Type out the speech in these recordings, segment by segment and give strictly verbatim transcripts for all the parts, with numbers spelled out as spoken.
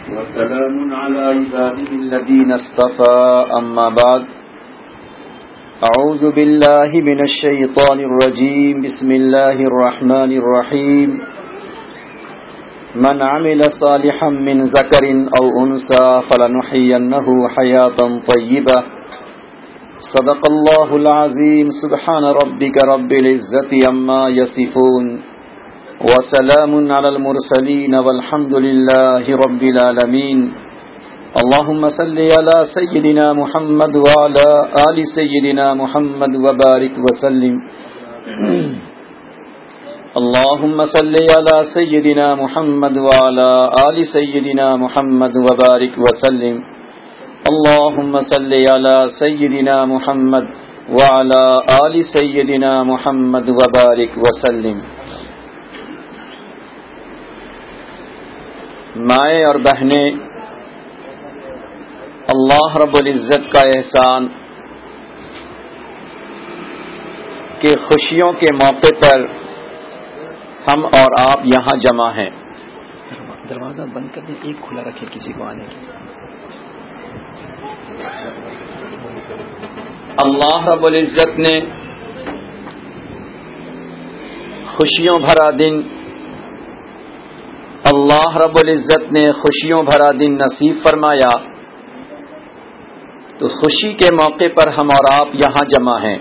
وسلام على عباده الذين اصطفى أما بعد أعوذ بالله من الشيطان الرجيم بسم الله الرحمن الرحيم من عمل صالحا من ذكر أو أنثى فلنحيينه حياة طيبة صدق الله العظيم سبحان ربك رب العزة عما يصفون وسلام على المرسلين والحمد لله رب العالمين اللهم صل على سيدنا محمد وعلى آل سيدنا محمد وبارك وسلم اللهم صل على سيدنا محمد وعلى آل سيدنا محمد وبارك وسلم اللهم صل على سيدنا محمد وعلى آل سيدنا محمد وبارك وسلم. مائیں اور بہنیں، اللہ رب العزت کا احسان کہ خوشیوں کے موقع پر ہم اور آپ یہاں جمع ہیں. دروازہ بند کر دیں، ایک کھلا رکھے کسی کو آنے کی. اللہ رب العزت نے خوشیوں بھرا دن اللہ رب العزت نے خوشیوں بھرا دن نصیب فرمایا، تو خوشی کے موقع پر ہم اور آپ یہاں جمع ہیں.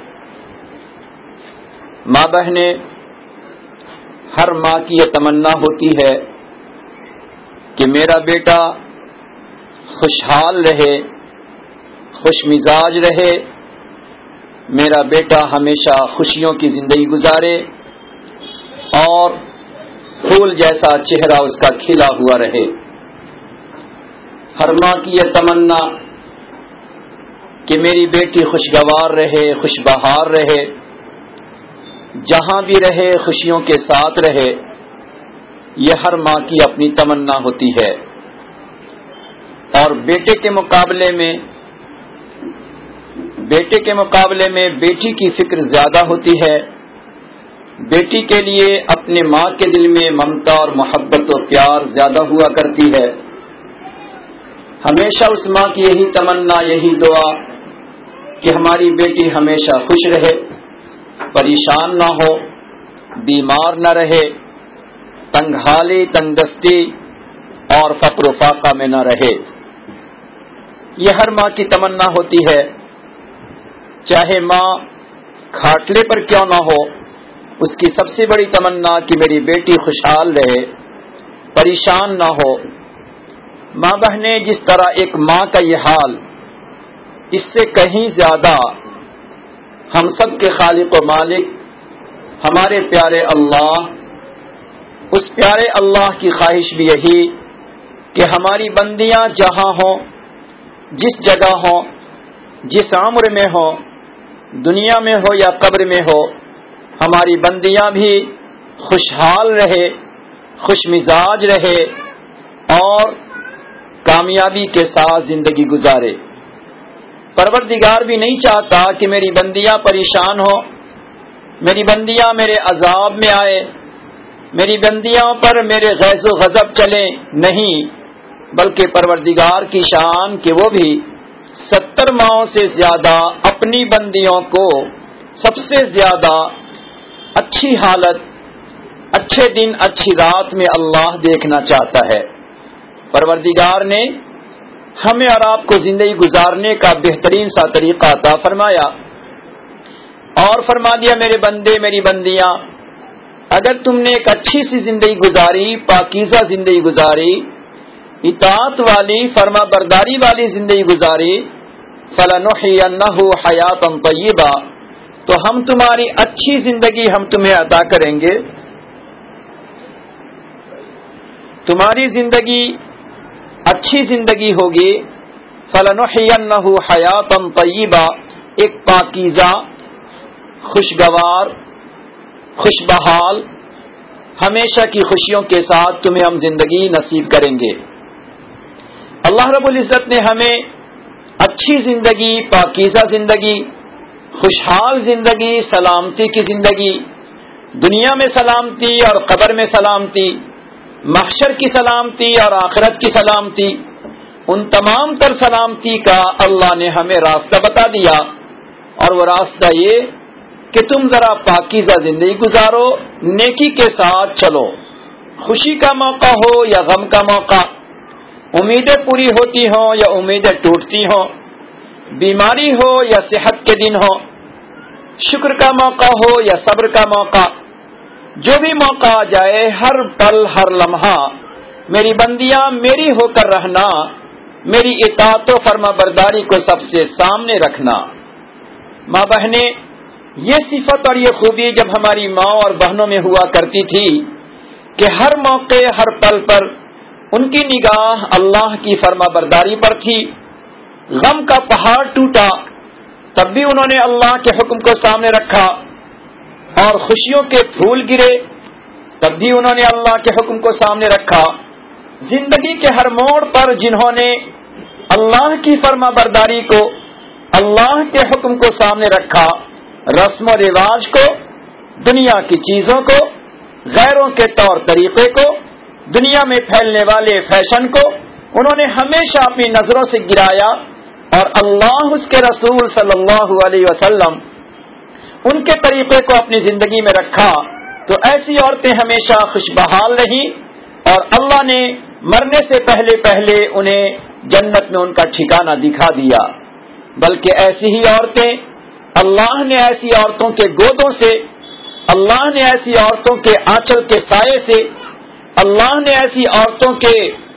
ماں بہنیں، ہر ماں کی یہ تمنا ہوتی ہے کہ میرا بیٹا خوشحال رہے، خوش مزاج رہے، میرا بیٹا ہمیشہ خوشیوں کی زندگی گزارے اور پھول جیسا چہرہ اس کا کھلا ہوا رہے. ہر ماں کی یہ تمنا کہ میری بیٹی خوشگوار رہے، خوش بہار رہے، جہاں بھی رہے خوشیوں کے ساتھ رہے. یہ ہر ماں کی اپنی تمنا ہوتی ہے. اور بیٹے کے مقابلے میں بیٹے کے مقابلے میں بیٹی کی فکر زیادہ ہوتی ہے. بیٹی کے لیے اپنے ماں کے دل میں ممتا اور محبت و پیار زیادہ ہوا کرتی ہے. ہمیشہ اس ماں کی یہی تمنا، یہی دعا کہ ہماری بیٹی ہمیشہ خوش رہے، پریشان نہ ہو، بیمار نہ رہے، تنگ حالی، تنگ دستی اور فقر و فاقہ میں نہ رہے. یہ ہر ماں کی تمنا ہوتی ہے. چاہے ماں کھاٹلے پر کیوں نہ ہو، اس کی سب سے بڑی تمنا کہ میری بیٹی خوشحال رہے، پریشان نہ ہو. ماں بہنیں، جس طرح ایک ماں کا یہ حال، اس سے کہیں زیادہ ہم سب کے خالق و مالک ہمارے پیارے اللہ، اس پیارے اللہ کی خواہش بھی یہی کہ ہماری بندیاں جہاں ہوں، جس جگہ ہوں، جس عمر میں ہوں، دنیا میں ہو یا قبر میں ہو، ہماری بندیاں بھی خوشحال رہے، خوش مزاج رہے اور کامیابی کے ساتھ زندگی گزارے. پروردگار بھی نہیں چاہتا کہ میری بندیاں پریشان ہوں، میری بندیاں میرے عذاب میں آئے، میری بندیاں پر میرے غیظ و غضب چلیں. نہیں، بلکہ پروردگار کی شان کہ وہ بھی ستر ماہوں سے زیادہ اپنی بندیوں کو سب سے زیادہ اچھی حالت، اچھے دن، اچھی رات میں اللہ دیکھنا چاہتا ہے. پروردگار نے ہمیں اور آپ کو زندگی گزارنے کا بہترین سا طریقہ عطا فرمایا اور فرما دیا، میرے بندے، میری بندیاں، اگر تم نے ایک اچھی سی زندگی گزاری، پاکیزہ زندگی گزاری، اطاعت والی، فرما برداری والی زندگی گزاری، فَلَنُحْيِيَنَّهُ حَيَاةً طَيِّبَةً، تو ہم تمہاری اچھی زندگی ہم تمہیں عطا کریں گے. تمہاری زندگی اچھی زندگی ہوگی. فَلَنُحْيِيَنَّهُ حَيَاةً طَيِّبَةً، ایک پاکیزہ، خوشگوار، خوش بحال، ہمیشہ کی خوشیوں کے ساتھ تمہیں ہم زندگی نصیب کریں گے. اللہ رب العزت نے ہمیں اچھی زندگی، پاکیزہ زندگی، خوشحال زندگی، سلامتی کی زندگی، دنیا میں سلامتی اور قبر میں سلامتی، محشر کی سلامتی اور آخرت کی سلامتی، ان تمام تر سلامتی کا اللہ نے ہمیں راستہ بتا دیا، اور وہ راستہ یہ کہ تم ذرا پاکیزہ زندگی گزارو، نیکی کے ساتھ چلو، خوشی کا موقع ہو یا غم کا موقع، امیدیں پوری ہوتی ہوں یا امیدیں ٹوٹتی ہوں، بیماری ہو یا صحت کے دن ہو، شکر کا موقع ہو یا صبر کا موقع، جو بھی موقع آ جائے، ہر پل ہر لمحہ میری بندیاں میری ہو کر رہنا، میری اطاعت و فرما برداری کو سب سے سامنے رکھنا۔ ماں بہنیں، یہ صفت اور یہ خوبی جب ہماری ماں اور بہنوں میں ہوا کرتی تھی کہ ہر موقع ہر پل پر ان کی نگاہ اللہ کی فرما برداری پر تھی، غم کا پہاڑ ٹوٹا تب بھی انہوں نے اللہ کے حکم کو سامنے رکھا، اور خوشیوں کے پھول گرے تب بھی انہوں نے اللہ کے حکم کو سامنے رکھا۔ زندگی کے ہر موڑ پر جنہوں نے اللہ کی فرما برداری کو، اللہ کے حکم کو سامنے رکھا، رسم و رواج کو، دنیا کی چیزوں کو، غیروں کے طور طریقے کو، دنیا میں پھیلنے والے فیشن کو انہوں نے ہمیشہ اپنی نظروں سے گرایا، اور اللہ اس کے رسول صلی اللہ علیہ وسلم ان کے طریقے کو اپنی زندگی میں رکھا، تو ایسی عورتیں ہمیشہ خوش بحال رہیں، اور اللہ نے مرنے سے پہلے پہلے انہیں جنت میں ان کا ٹھکانہ دکھا دیا۔ بلکہ ایسی ہی عورتیں، اللہ نے ایسی عورتوں کے گودوں سے، اللہ نے ایسی عورتوں کے آنچل کے سائے سے، اللہ نے ایسی عورتوں کے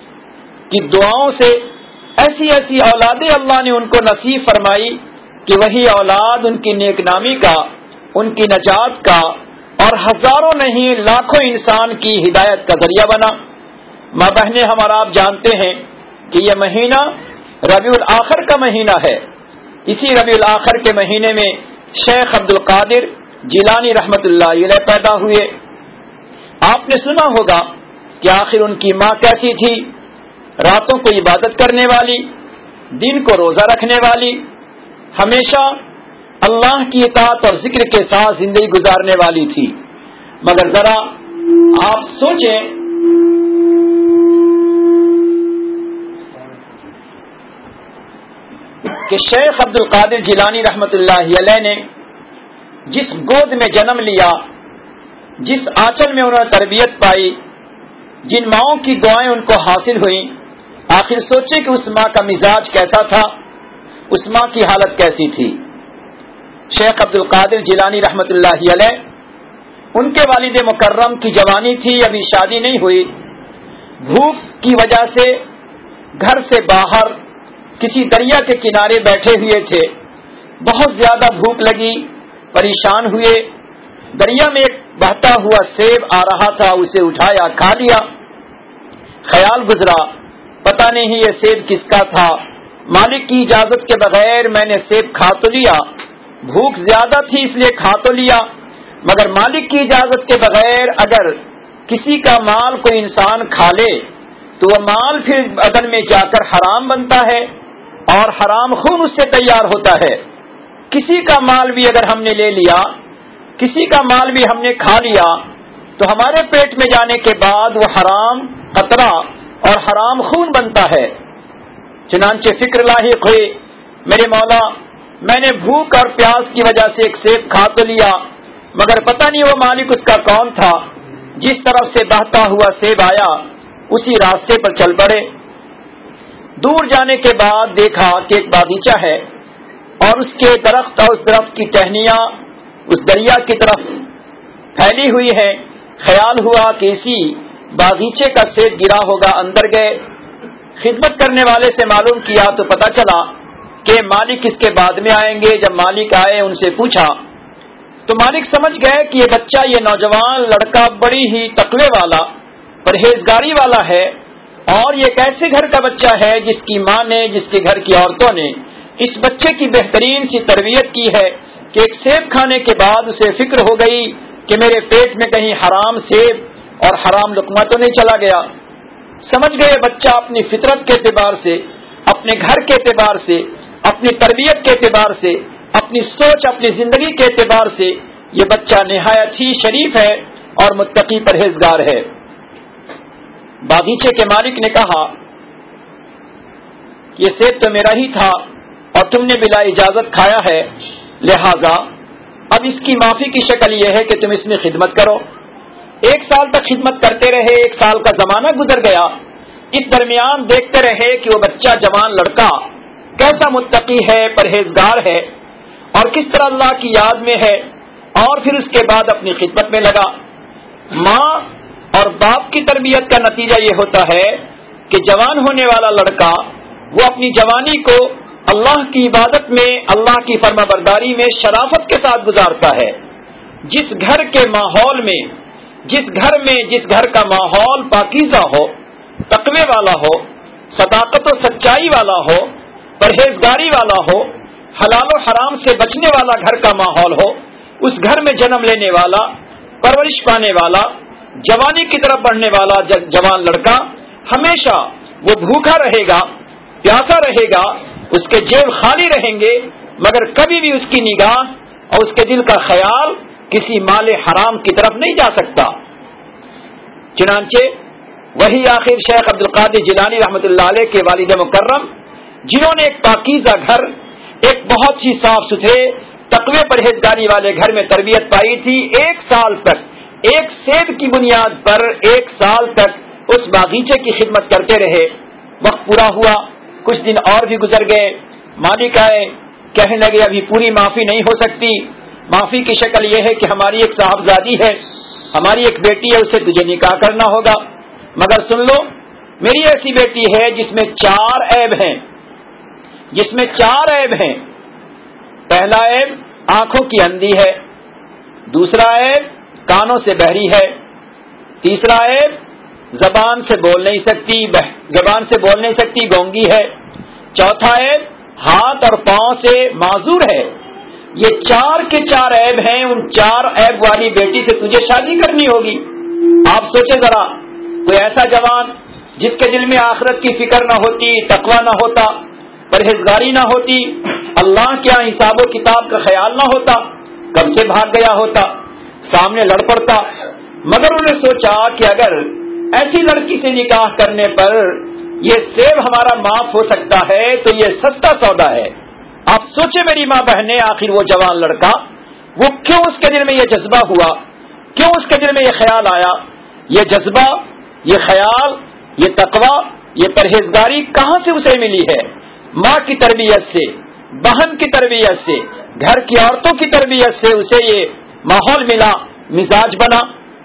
کی دعاؤں سے ایسی ایسی اولادیں اللہ نے ان کو نصیب فرمائی کہ وہی اولاد ان کی نیک نامی کا، ان کی نجات کا، اور ہزاروں نہیں لاکھوں انسان کی ہدایت کا ذریعہ بنا۔ ماں بہنیں، ہم اور آپ جانتے ہیں کہ یہ مہینہ ربیع الآخر کا مہینہ ہے۔ اسی ربیع الآخر کے مہینے میں شیخ عبد القادر جیلانی رحمت اللہ علیہ پیدا ہوئے۔ آپ نے سنا ہوگا کہ آخر ان کی ماں کیسی تھی، راتوں کو عبادت کرنے والی، دن کو روزہ رکھنے والی، ہمیشہ اللہ کی اطاعت اور ذکر کے ساتھ زندگی گزارنے والی تھی۔ مگر ذرا آپ سوچیں کہ شیخ عبد القادر جیلانی رحمت اللہ علیہ نے جس گود میں جنم لیا، جس آنچل میں انہوں نے تربیت پائی، جن ماؤں کی دعائیں ان کو حاصل ہوئیں، آخر سوچے کہ اس ماں کا مزاج کیسا تھا، اس ماں کی حالت کیسی تھی۔ شیخ عبد القادر جیلانی رحمت اللہ علیہ، ان کے والد مکرم کی جوانی تھی، ابھی شادی نہیں ہوئی، بھوک کی وجہ سے گھر سے باہر کسی دریا کے کنارے بیٹھے ہوئے تھے، بہت زیادہ بھوک لگی، پریشان ہوئے، دریا میں ایک بہتا ہوا سیب آ رہا تھا، اسے اٹھایا، کھا لیا۔ خیال گزرا پتہ نہیں یہ سیب کس کا تھا، مالک کی اجازت کے بغیر میں نے سیب کھا تو لیا، بھوک زیادہ تھی اس لیے کھا تو لیا، مگر مالک کی اجازت کے بغیر اگر کسی کا مال کوئی انسان کھا لے تو وہ مال پھر بدن میں جا کر حرام بنتا ہے، اور حرام خون اس سے تیار ہوتا ہے۔ کسی کا مال بھی اگر ہم نے لے لیا، کسی کا مال بھی ہم نے کھا لیا، تو ہمارے پیٹ میں جانے کے بعد وہ حرام قطرہ اور حرام خون بنتا ہے۔ چنانچہ فکر لاحق ہوئی، میرے مولا، میں نے بھوک اور پیاس کی وجہ سے ایک سیب کھا تو لیا، مگر پتہ نہیں وہ مالک اس کا کون تھا۔ جس طرف سے بہتا ہوا سیب آیا اسی راستے پر چل پڑے۔ دور جانے کے بعد دیکھا کہ ایک باغیچہ ہے، اور اس کے درخت اور اس درخت کی ٹہنیاں اس دریا کی طرف پھیلی ہوئی ہیں۔ خیال ہوا کہ اسی باغیچے کا سیب گرا ہوگا، اندر گئے، خدمت کرنے والے سے معلوم کیا تو پتہ چلا کہ مالک اس کے بعد میں آئیں گے۔ جب مالک آئے ان سے پوچھا تو مالک سمجھ گئے کہ یہ بچہ، یہ نوجوان لڑکا بڑی ہی تقوی والا، پرہیزگاری والا ہے، اور یہ ایک ایسے گھر کا بچہ ہے جس کی ماں نے، جس کے گھر کی عورتوں نے اس بچے کی بہترین سی تربیت کی ہے کہ ایک سیب کھانے کے بعد اسے فکر ہو گئی کہ میرے پیٹ میں کہیں حرام سیب اور حرام لقمہ تو نہیں چلا گیا۔ سمجھ گئے بچہ اپنی فطرت کے اعتبار سے، اپنے گھر کے اعتبار سے، اپنی تربیت کے اعتبار سے، اپنی سوچ، اپنی زندگی کے اعتبار سے یہ بچہ نہایت ہی شریف ہے اور متقی پرہیزگار ہے۔ باغیچے کے مالک نے کہا یہ سیب تو میرا ہی تھا اور تم نے بلا اجازت کھایا ہے، لہذا اب اس کی معافی کی شکل یہ ہے کہ تم اس میں خدمت کرو۔ ایک سال تک خدمت کرتے رہے، ایک سال کا زمانہ گزر گیا۔ اس درمیان دیکھتے رہے کہ وہ بچہ جوان لڑکا کیسا متقی ہے، پرہیزگار ہے اور کس طرح اللہ کی یاد میں ہے، اور پھر اس کے بعد اپنی خدمت میں لگا۔ ماں اور باپ کی تربیت کا نتیجہ یہ ہوتا ہے کہ جوان ہونے والا لڑکا وہ اپنی جوانی کو اللہ کی عبادت میں، اللہ کی فرما برداری میں شرافت کے ساتھ گزارتا ہے۔ جس گھر کے ماحول میں جس گھر میں جس گھر کا ماحول پاکیزہ ہو، تقوی والا ہو، صداقت و سچائی والا ہو، پرہیزگاری والا ہو، حلال و حرام سے بچنے والا گھر کا ماحول ہو، اس گھر میں جنم لینے والا، پرورش پانے والا، جوانی کی طرف بڑھنے والا جوان لڑکا ہمیشہ وہ بھوکا رہے گا، پیاسا رہے گا، اس کے جیب خالی رہیں گے، مگر کبھی بھی اس کی نگاہ اور اس کے دل کا خیال کسی مال حرام کی طرف نہیں جا سکتا۔ چنانچہ وہی آخر شیخ عبد القادر جیلانی رحمۃ اللہ علیہ کے والد مکرم، جنہوں نے ایک پاکیزہ گھر، ایک بہت ہی صاف ستھرے تقوی پرہیزگاری والے گھر میں تربیت پائی تھی، ایک سال تک ایک سیب کی بنیاد پر ایک سال تک اس باغیچے کی خدمت کرتے رہے۔ وقت پورا ہوا، کچھ دن اور بھی گزر گئے، مالک آئے، کہنے لگے ابھی پوری معافی نہیں ہو سکتی، معافی کی شکل یہ ہے کہ ہماری ایک صاحبزادی ہے، ہماری ایک بیٹی ہے، اسے تجھے نکاح کرنا ہوگا، مگر سن لو میری ایسی بیٹی ہے جس میں چار عیب ہیں، جس میں چار عیب ہیں۔ پہلا عیب آنکھوں کی اندھی ہے، دوسرا عیب کانوں سے بہری ہے، تیسرا عیب زبان سے بول نہیں سکتی زبان سے بول نہیں سکتی گونگی ہے، چوتھا عیب ہاتھ اور پاؤں سے معذور ہے۔ یہ چار کے چار عیب ہیں، ان چار عیب والی بیٹی سے تجھے شادی کرنی ہوگی۔ آپ سوچیں ذرا، کوئی ایسا جوان جس کے دل میں آخرت کی فکر نہ ہوتی، تقوی نہ ہوتا، پرہیزگاری نہ ہوتی، اللہ کے یہاں حساب و کتاب کا خیال نہ ہوتا، کب سے بھاگ گیا ہوتا، سامنے لڑ پڑتا، مگر انہوں نے سوچا کہ اگر ایسی لڑکی سے نکاح کرنے پر یہ سیب ہمارا معاف ہو سکتا ہے تو یہ سستا سودا ہے۔ آپ سوچیں میری ماں بہنیں، آخر وہ جوان لڑکا وہ کیوں اس کے دل میں یہ جذبہ ہوا، کیوں اس کے دل میں یہ خیال آیا؟ یہ جذبہ، یہ خیال، یہ تقوی، یہ پرہیزگاری کہاں سے اسے ملی ہے؟ ماں کی تربیت سے، بہن کی تربیت سے، گھر کی عورتوں کی تربیت سے اسے یہ ماحول ملا، مزاج بنا،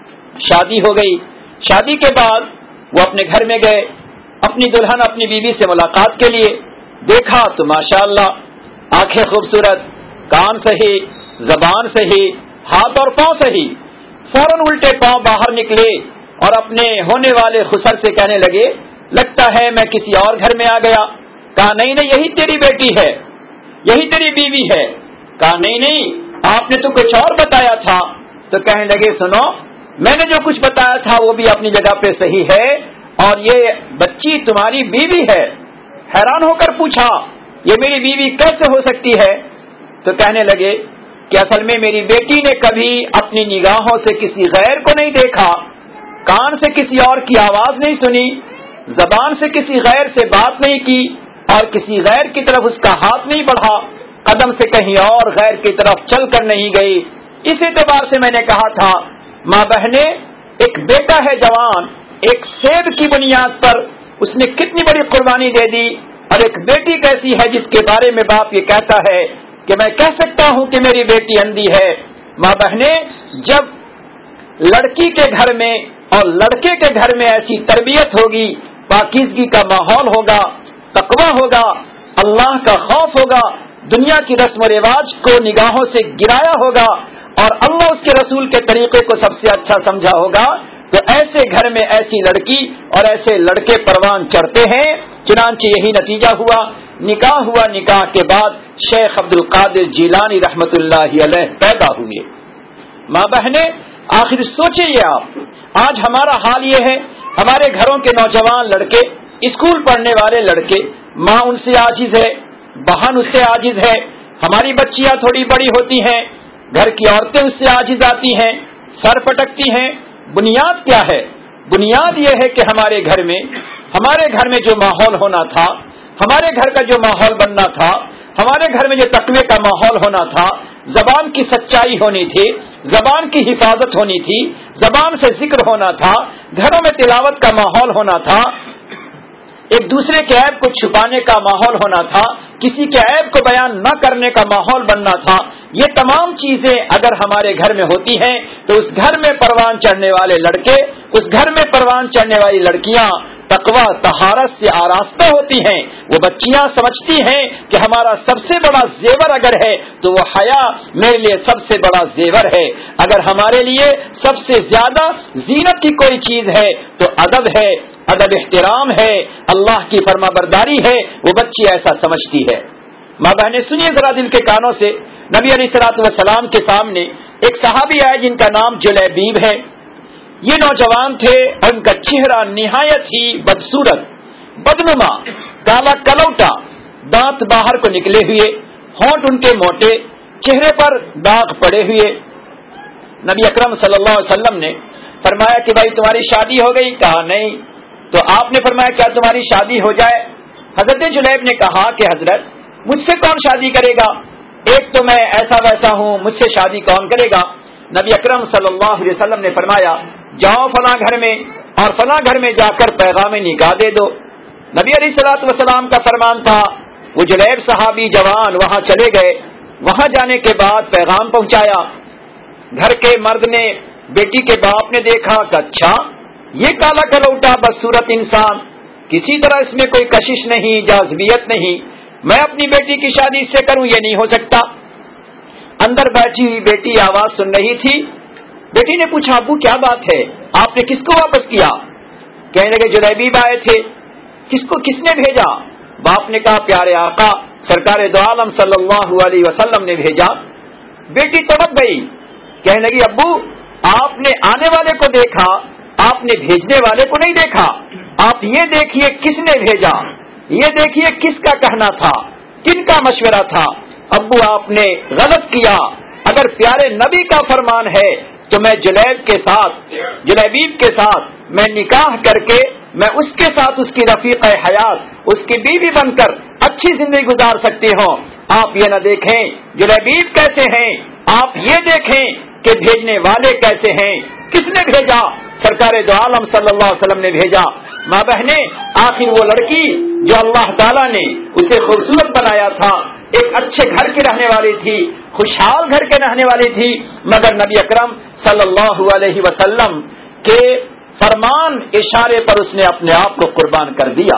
شادی ہو گئی۔ شادی کے بعد وہ اپنے گھر میں گئے، اپنی دلہن اپنی بیوی سے ملاقات کے لیے، دیکھا تو ماشاءاللہ آنکھیں خوبصورت، کان صحیح، زبان صحیح، ہاتھ اور پاؤں صحیح۔ فوراً الٹے پاؤں باہر نکلے اور اپنے ہونے والے خسر سے کہنے لگے لگتا ہے میں کسی اور گھر میں آ گیا۔ کہا نہیں نہیں یہی تیری بیٹی ہے، یہی تیری بیوی ہے۔ کہا نہیں نہیں آپ نے تو کچھ اور بتایا تھا۔ تو کہنے لگے سنو، میں نے جو کچھ بتایا تھا وہ بھی اپنی جگہ پہ صحیح ہے، اور یہ بچی تمہاری بیوی ہے۔ حیران ہو کر پوچھا یہ میری بیوی کیسے ہو سکتی ہے؟ تو کہنے لگے کہ اصل میں میری بیٹی نے کبھی اپنی نگاہوں سے کسی غیر کو نہیں دیکھا، کان سے کسی اور کی آواز نہیں سنی، زبان سے کسی غیر سے بات نہیں کی، اور کسی غیر کی طرف اس کا ہاتھ نہیں بڑھا، قدم سے کہیں اور غیر کی طرف چل کر نہیں گئی۔ اس اعتبار سے میں نے کہا تھا ماں بہنیں، ایک بیٹا ہے جوان، ایک سیب کی بنیاد پر اس نے کتنی بڑی قربانی دے دی، اور ایک بیٹی کیسی ہے جس کے بارے میں باپ یہ کہتا ہے کہ میں کہہ سکتا ہوں کہ میری بیٹی اندھی ہے۔ ماں بہنیں، جب لڑکی کے گھر میں اور لڑکے کے گھر میں ایسی تربیت ہوگی، پاکیزگی کا ماحول ہوگا، تقوی ہوگا، اللہ کا خوف ہوگا، دنیا کی رسم و رواج کو نگاہوں سے گرایا ہوگا، اور اللہ اس کے رسول کے طریقے کو سب سے اچھا سمجھا ہوگا، تو ایسے گھر میں ایسی لڑکی اور ایسے لڑکے پروان چڑھتے ہیں۔ چنانچہ یہی نتیجہ ہوا، نکاح ہوا، نکاح کے بعد شیخ عبد القادر جیلانی رحمت اللہ علیہ پیدا ہوئے۔ ماں بہنیں، آخر سوچئے آپ، آج ہمارا حال یہ ہے، ہمارے گھروں کے نوجوان لڑکے، اسکول پڑھنے والے لڑکے، ماں ان سے عاجز ہے، بہن اس سے عاجز ہے، ہماری بچیاں تھوڑی بڑی ہوتی ہیں، گھر کی عورتیں اس سے عاجز آتی ہیں، سر پٹکتی ہیں۔ بنیاد کیا ہے؟ بنیاد یہ ہے کہ ہمارے گھر میں ہمارے گھر میں جو ماحول ہونا تھا، ہمارے گھر کا جو ماحول بننا تھا، ہمارے گھر میں جو تقوی کا ماحول ہونا تھا، زبان کی سچائی ہونی تھی، زبان کی حفاظت ہونی تھی، زبان سے ذکر ہونا تھا، گھروں میں تلاوت کا ماحول ہونا تھا، ایک دوسرے کے عیب کو چھپانے کا ماحول ہونا تھا، کسی کے عیب کو بیان نہ کرنے کا ماحول بننا تھا. یہ تمام چیزیں اگر ہمارے گھر میں ہوتی ہیں تو اس گھر میں پروان چڑھنے والے لڑکے، اس گھر میں پروان چڑھنے والی لڑکیاں تقویٰ طہارت سے آراستہ ہوتی ہیں. وہ بچیاں سمجھتی ہیں کہ ہمارا سب سے بڑا زیور اگر ہے تو وہ حیا میرے لیے سب سے بڑا زیور ہے. اگر ہمارے لیے سب سے زیادہ زینت کی کوئی چیز ہے تو ادب ہے، ادب احترام ہے، اللہ کی فرما برداری ہے. وہ بچی ایسا سمجھتی ہے. ماں بہنیں سنیے ذرا دل کے کانوں سے، نبی علیہ الصلوۃ والسلام کے سامنے ایک صحابی آئے جن کا نام جلیبیب ہے. یہ نوجوان تھے اور ان کا چہرہ نہایت ہی بدصورت، بدنما، کالا کلوٹا، دانت باہر کو نکلے ہوئے، ہونٹ ان کے موٹے، چہرے پر داغ پڑے ہوئے. نبی اکرم صلی اللہ علیہ وسلم نے فرمایا کہ بھائی تمہاری شادی ہو گئی؟ کہا نہیں. تو آپ نے فرمایا کیا تمہاری شادی ہو جائے؟ حضرت جلیب نے کہا کہ حضرت مجھ سے کون شادی کرے گا؟ ایک تو میں ایسا ویسا ہوں، مجھ سے شادی کون کرے گا؟ نبی اکرم صلی اللہ علیہ وسلم نے فرمایا جاؤ فلاں گھر میں اور فلاں گھر میں جا کر پیغام نکاح دے دو. نبی علیہ الصلوۃ والسلام کا فرمان تھا. وہ جلیب صحابی جوان وہاں چلے گئے. وہاں جانے کے بعد پیغام پہنچایا. گھر کے مرد نے، بیٹی کے باپ نے دیکھا کہ اچھا یہ کالا کلوٹا بدصورت انسان، کسی طرح اس میں کوئی کشش نہیں، جاذبیت نہیں، میں اپنی بیٹی کی شادی اس سے کروں، یہ نہیں ہو سکتا. اندر بیٹھی ہوئی بیٹی آواز سن رہی تھی. بیٹی نے پوچھا ابو کیا بات ہے، آپ نے کس کو واپس کیا؟ کہنے لگے جلیبیب آئے تھے. کس کو، کس نے بھیجا؟ باپ نے کہا پیارے آقا سرکار دو عالم صلی اللہ علیہ وسلم نے بھیجا. بیٹی تڑپ گئی، کہنے لگی ابو آپ نے آنے والے کو دیکھا، آپ نے بھیجنے والے کو نہیں دیکھا. آپ یہ دیکھیے کس نے بھیجا، یہ دیکھیے کس کا کہنا تھا، کن کا مشورہ تھا. ابو آپ نے غلط کیا. اگر پیارے نبی کا فرمان ہے تو میں جلیب کے ساتھ، جلیبیب کے ساتھ میں نکاح کر کے میں اس کے ساتھ اس کی رفیق حیات، اس کی بیوی بن کر اچھی زندگی گزار سکتی ہوں. آپ یہ نہ دیکھیں جلیبیب کیسے ہیں، آپ یہ دیکھیں کہ بھیجنے والے کیسے ہیں. کس نے بھیجا؟ سرکار دو عالم صلی اللہ علیہ وسلم نے بھیجا. ماں بہنیں آخر وہ لڑکی جو اللہ تعالیٰ نے اسے خوبصورت بنایا تھا، ایک اچھے گھر کی رہنے والی تھی، خوشحال گھر کے رہنے والی تھی، مگر نبی اکرم صلی اللہ علیہ وسلم کے فرمان اشارے پر اس نے اپنے آپ کو قربان کر دیا.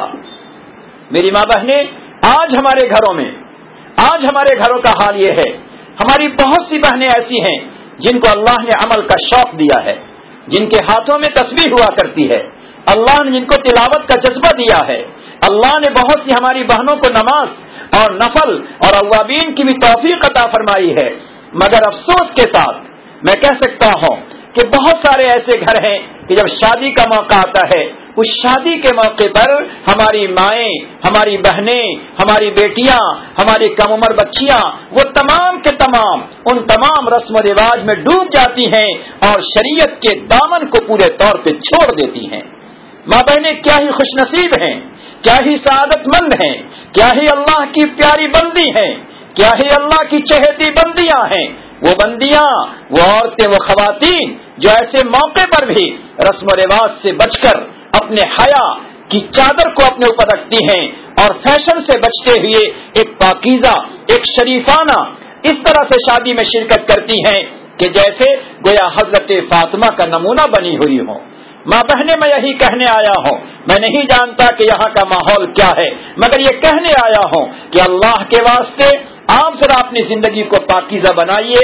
میری ماں بہنیں آج ہمارے گھروں میں، آج ہمارے گھروں کا حال یہ ہے. ہماری بہت سی بہنیں ایسی ہیں جن کو اللہ نے عمل کا شوق دیا ہے، جن کے ہاتھوں میں تسبیح ہوا کرتی ہے، اللہ نے جن کو تلاوت کا جذبہ دیا ہے، اللہ نے بہت سی ہماری بہنوں کو نماز اور نفل اور اوابین کی بھی توفیق عطا فرمائی ہے. مگر افسوس کے ساتھ میں کہہ سکتا ہوں کہ بہت سارے ایسے گھر ہیں کہ جب شادی کا موقع آتا ہے، اس شادی کے موقع پر ہماری مائیں، ہماری بہنیں، ہماری بیٹیاں، ہماری کم عمر بچیاں، وہ تمام کے تمام ان تمام رسم و رواج میں ڈوب جاتی ہیں اور شریعت کے دامن کو پورے طور پہ چھوڑ دیتی ہیں. ماں بہنیں کیا ہی خوش نصیب ہیں، کیا ہی سعادت مند ہیں، کیا ہی اللہ کی پیاری بندی ہیں، کیا ہی اللہ کی چہیتی بندیاں ہیں. وہ بندیاں، وہ عورتیں، وہ خواتین جو ایسے موقع پر بھی رسم و رواج سے بچ کر اپنے حیا کی چادر کو اپنے اوپر رکھتی ہیں اور فیشن سے بچتے ہوئے ایک پاکیزہ، ایک شریفانہ اس طرح سے شادی میں شرکت کرتی ہیں کہ جیسے گویا حضرت فاطمہ کا نمونہ بنی ہوئی ہو. ماں بہنیں میں یہی کہنے آیا ہوں، میں نہیں جانتا کہ یہاں کا ماحول کیا ہے، مگر یہ کہنے آیا ہوں کہ اللہ کے واسطے آپ ذرا اپنی زندگی کو پاکیزہ بنائیے،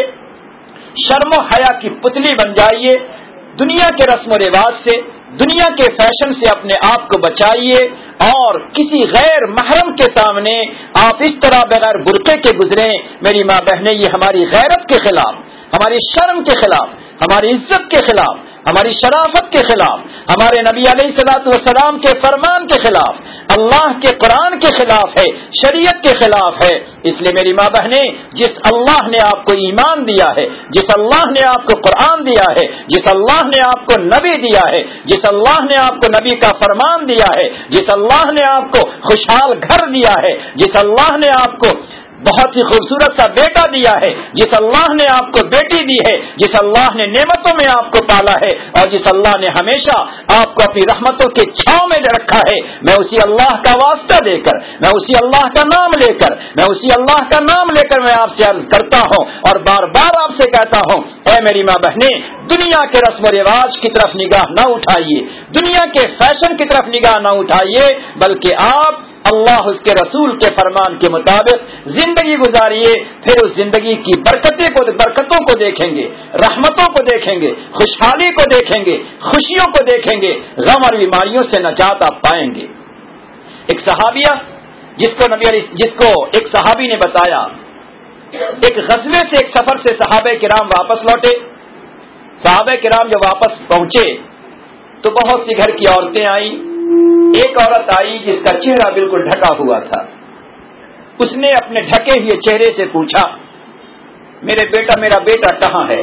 شرم و حیا کی پتلی بن جائیے، دنیا کے رسم و رواج سے، دنیا کے فیشن سے اپنے آپ کو بچائیے اور کسی غیر محرم کے سامنے آپ اس طرح بغیر برقعے کے گزریں. میری ماں بہنیں یہ ہماری غیرت کے خلاف، ہماری شرم کے خلاف، ہماری عزت کے خلاف، ہماری شرافت کے خلاف، ہمارے نبی علیہ الصلوۃ والسلام کے فرمان کے خلاف، اللہ کے قرآن کے خلاف ہے، شریعت کے خلاف ہے۔ اس لیے میری ماں بہنیں، جس اللہ نے آپ کو ایمان دیا ہے، جس اللہ نے آپ کو قرآن دیا ہے، جس اللہ نے آپ کو نبی دیا ہے، جس اللہ نے آپ کو نبی کا فرمان دیا ہے، جس اللہ نے آپ کو خوشحال گھر دیا ہے، جس اللہ نے آپ کو بہت ہی خوبصورت سا بیٹا دیا ہے، جس اللہ نے آپ کو بیٹی دی ہے، جس اللہ نے نعمتوں میں آپ کو پالا ہے، اور جس اللہ نے ہمیشہ آپ کو اپنی رحمتوں کے چھاؤں میں رکھا ہے، میں اسی اللہ کا واسطہ لے کر، میں اسی اللہ کا نام لے کر میں اسی اللہ کا نام لے کر میں آپ سے عرض کرتا ہوں اور بار بار آپ سے کہتا ہوں، اے میری ماں بہنیں، دنیا کے رسم و رواج کی طرف نگاہ نہ اٹھائیے، دنیا کے فیشن کی طرف نگاہ نہ اٹھائیے، بلکہ آپ اللہ اس کے رسول کے فرمان کے مطابق زندگی گزاریے، پھر اس زندگی کی برکتیں کو برکتوں کو دیکھیں گے، رحمتوں کو دیکھیں گے، خوشحالی کو دیکھیں گے، خوشیوں کو دیکھیں گے، غم اور بیماریوں سے نجات آپ پائیں گے۔ ایک صحابیہ جس کو نبی علیہ جس کو ایک صحابی نے بتایا، ایک غزوے سے ایک سفر سے صحابہ کرام واپس لوٹے، صحابہ کرام جب واپس پہنچے تو بہت سی گھر کی عورتیں آئیں، ایک عورت آئی جس کا چہرہ بالکل ڈھکا ہوا تھا، اس نے اپنے ڈھکے ہوئے چہرے سے پوچھا، میرے بیٹا میرا بیٹا کہاں ہے؟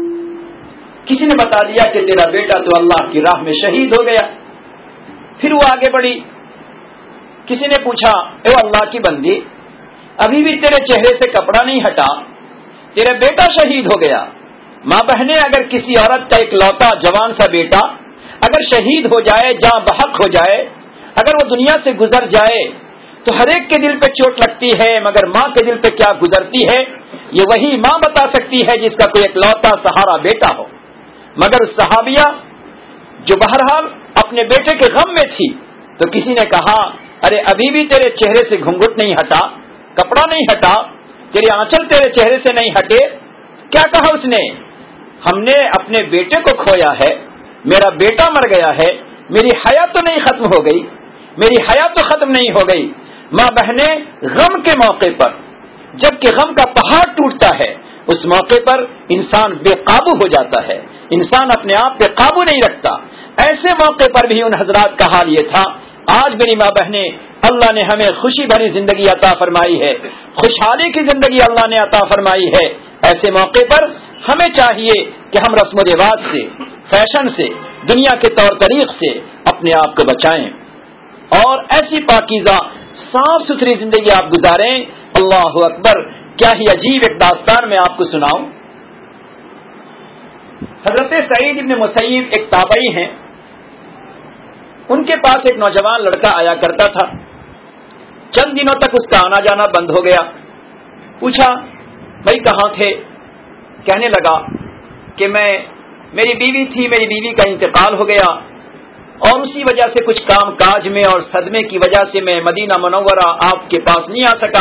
کسی نے بتا دیا کہ تیرا بیٹا تو اللہ کی راہ میں شہید ہو گیا۔ پھر وہ آگے بڑھی، کسی نے پوچھا، اے اللہ کی بندی، ابھی بھی تیرے چہرے سے کپڑا نہیں ہٹا، تیرا بیٹا شہید ہو گیا۔ ماں بہنیں، اگر کسی عورت کا ایک لوتا جوان سا بیٹا اگر شہید ہو جائے، جاں بحق ہو جائے، اگر وہ دنیا سے گزر جائے تو ہر ایک کے دل پہ چوٹ لگتی ہے، مگر ماں کے دل پہ کیا گزرتی ہے یہ وہی ماں بتا سکتی ہے جس کا کوئی اکلوتا سہارا بیٹا ہو۔ مگر اس صحابیہ جو بہرحال اپنے بیٹے کے غم میں تھی، تو کسی نے کہا، ارے ابھی بھی تیرے چہرے سے گھنگھٹ نہیں ہٹا، کپڑا نہیں ہٹا، تیرے آنچل تیرے چہرے سے نہیں ہٹے۔ کیا کہا اس نے؟ ہم نے اپنے بیٹے کو کھویا ہے، میرا بیٹا مر گیا ہے، میری حیات تو نہیں ختم ہو گئی، میری حیات تو ختم نہیں ہو گئی۔ ماں بہنیں، غم کے موقع پر جب کہ غم کا پہاڑ ٹوٹتا ہے، اس موقع پر انسان بے قابو ہو جاتا ہے، انسان اپنے آپ پہ قابو نہیں رکھتا۔ ایسے موقع پر بھی ان حضرات کا حال یہ تھا۔ آج میری ماں بہنیں، اللہ نے ہمیں خوشی بھری زندگی عطا فرمائی ہے، خوشحالی کی زندگی اللہ نے عطا فرمائی ہے۔ ایسے موقع پر ہمیں چاہیے کہ ہم رسم و رواج سے، فیشن سے، دنیا کے طور طریق سے اپنے آپ کو بچائیں اور ایسی پاکیزہ صاف ستھری زندگی آپ گزاریں۔ اللہ اکبر! کیا ہی عجیب ایک داستان میں آپ کو سناؤں۔ حضرت سعید ابن مسیب ایک تابعی ہیں، ان کے پاس ایک نوجوان لڑکا آیا کرتا تھا، چند دنوں تک اس کا آنا جانا بند ہو گیا۔ پوچھا، بھائی کہاں تھے؟ کہنے لگا کہ میں میری بیوی تھی، میری بیوی کا انتقال ہو گیا اور اسی وجہ سے کچھ کام کاج میں اور صدمے کی وجہ سے میں مدینہ منورہ آپ کے پاس نہیں آ سکا۔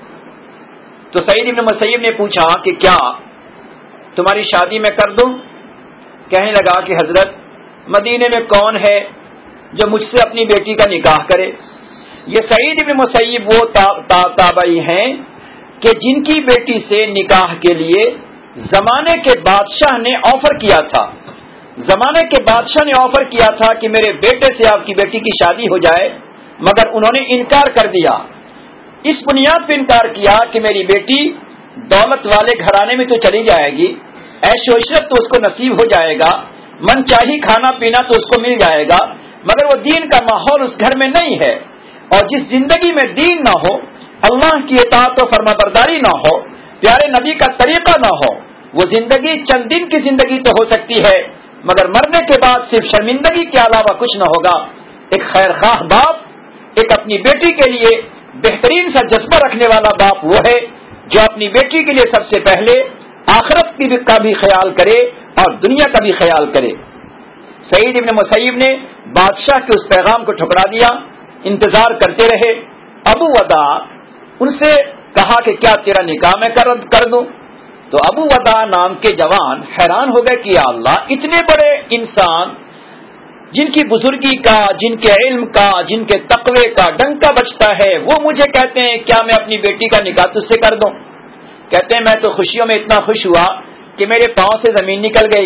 تو سعید ابن مسیب نے پوچھا کہ کیا تمہاری شادی میں کر دوں؟ کہنے لگا کہ حضرت، مدینے میں کون ہے جو مجھ سے اپنی بیٹی کا نکاح کرے؟ یہ سعید ابن مسیب وہ تابعی ہیں کہ جن کی بیٹی سے نکاح کے لیے زمانے کے بادشاہ نے آفر کیا تھا، زمانے کے بادشاہ نے آفر کیا تھا کہ میرے بیٹے سے آپ کی بیٹی کی شادی ہو جائے، مگر انہوں نے انکار کر دیا۔ اس بنیاد پہ انکار کیا کہ میری بیٹی دولت والے گھرانے میں تو چلی جائے گی، عیش و عشرت تو اس کو نصیب ہو جائے گا، من چاہی کھانا پینا تو اس کو مل جائے گا، مگر وہ دین کا ماحول اس گھر میں نہیں ہے، اور جس زندگی میں دین نہ ہو، اللہ کی اطاعت و فرما برداری نہ ہو، پیارے نبی کا طریقہ نہ ہو، وہ زندگی چند دن کی زندگی تو ہو سکتی ہے، مگر مرنے کے بعد صرف شرمندگی کے علاوہ کچھ نہ ہوگا۔ ایک خیر خواہ باپ، ایک اپنی بیٹی کے لیے بہترین سا جذبہ رکھنے والا باپ وہ ہے جو اپنی بیٹی کے لیے سب سے پہلے آخرت کی کا بھی خیال کرے اور دنیا کا بھی خیال کرے۔ سعید ابن مسیب نے بادشاہ کے اس پیغام کو ٹھکرا دیا، انتظار کرتے رہے۔ ابو ودا ان سے کہا کہ کیا تیرا نکاح میں کر دوں؟ تو ابو ودا نام کے جوان حیران ہو گئے کہ یا اللہ، اتنے بڑے انسان جن کی بزرگی کا، جن کے علم کا، جن کے تقوی کا ڈنکا بجتا ہے، وہ مجھے کہتے ہیں کیا میں اپنی بیٹی کا نکاح تجھ سے کر دوں؟ کہتے ہیں میں تو خوشیوں میں اتنا خوش ہوا کہ میرے پاؤں سے زمین نکل گئی،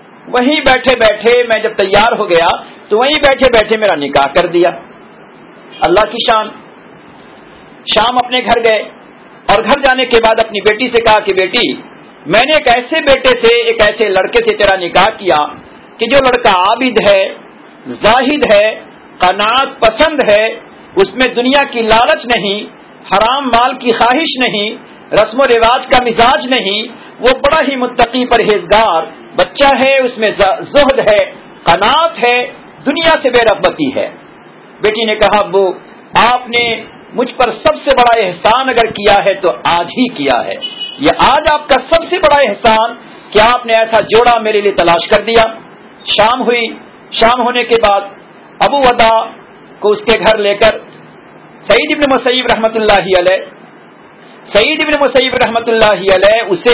وہیں بیٹھے بیٹھے میں جب تیار ہو گیا تو وہیں بیٹھے بیٹھے میرا نکاح کر دیا۔ اللہ کی شان. شام اپنے گھر گئے اور گھر جانے کے بعد اپنی بیٹی سے کہا کہ بیٹی میں نے ایک ایسے بیٹے سے ایک ایسے لڑکے سے تیرا نکاح کیا کہ جو لڑکا عابد ہے, زاہد ہے, قناعت پسند ہے, اس میں دنیا کی لالچ نہیں, حرام مال کی خواہش نہیں, رسم و رواج کا مزاج نہیں, وہ بڑا ہی متقی پرہیزگار بچہ ہے, اس میں زہد ہے, قناعت ہے, دنیا سے بے رغبتی ہے. بیٹی نے کہا ابو آپ نے مجھ پر سب سے بڑا احسان اگر کیا ہے تو آج ہی کیا ہے. یہ آج آپ کا سب سے بڑا احسان کہ آپ نے ایسا جوڑا میرے لیے تلاش کر دیا. شام ہوئی. شام ہونے کے بعد ابو ودا کو اس کے گھر لے کر سعید ابن مسیب رحمت اللہ علیہ سعید ابن مسیب رحمت اللہ علیہ اسے